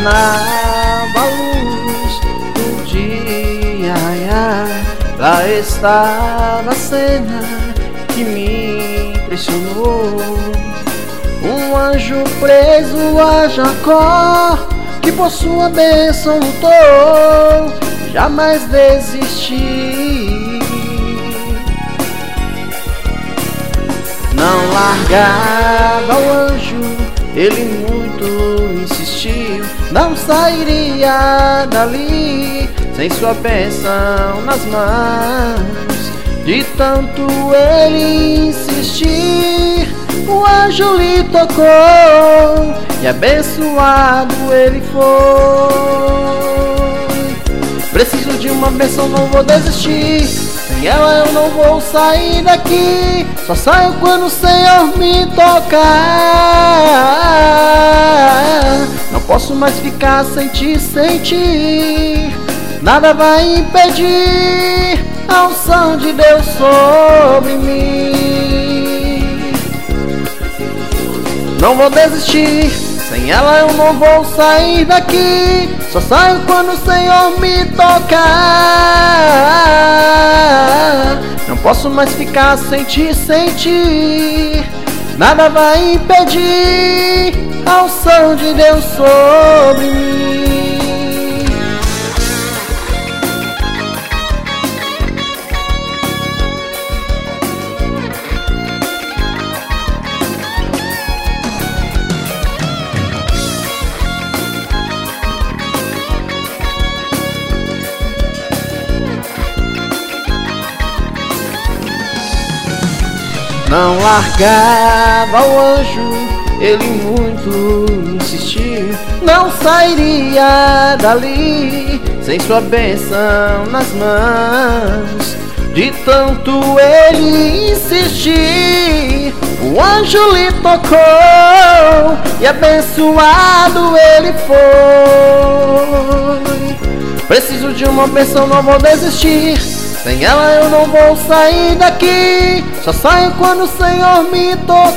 imaginava a luz do dia, lá estava a cena que me impressionou. Um anjo preso a Jacó, que por sua bênção lutou, jamais desistir. Não largava o anjo, ele muito insistiu, não sairia dali sem sua bênção nas mãos. De tanto ele insistir, o anjo lhe tocou e abençoado ele foi. Preciso de uma bênção, não vou desistir. Sem ela eu não vou sair daqui. Só saio quando o Senhor me tocar. Não posso mais ficar sem te sentir. Nada vai impedir a unção de Deus sobre mim. Não vou desistir, sem ela eu não vou sair daqui. Só saio quando o Senhor me tocar. Não posso mais ficar sem te sentir. Nada vai impedir a unção de Deus sobre mim. Não largava o anjo, ele muito insistiu, não sairia dali sem sua bênção nas mãos. De tanto ele insistir, o anjo lhe tocou e abençoado ele foi. Preciso de uma bênção, não vou desistir. Sem ela eu não vou sair daqui. Só saio quando o Senhor me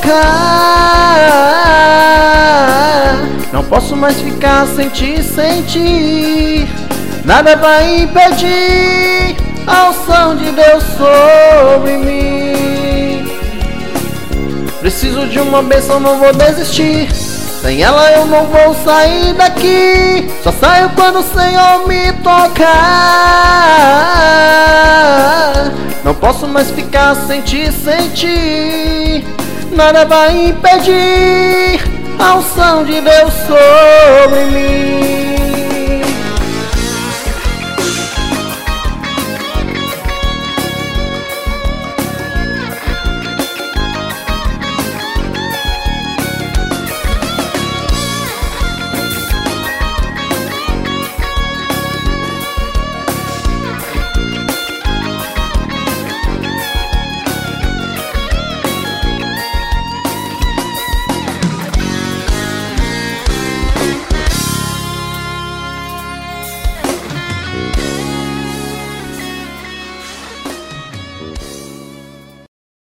tocar. Não posso mais ficar sem te sentir. Nada vai impedir a unção de Deus sobre mim. Preciso de uma bênção, não vou desistir. Sem ela eu não vou sair daqui. Só saio quando o Senhor me tocar. Não posso mais ficar sem te sentir. Nada vai impedir a unção de Deus sobre mim.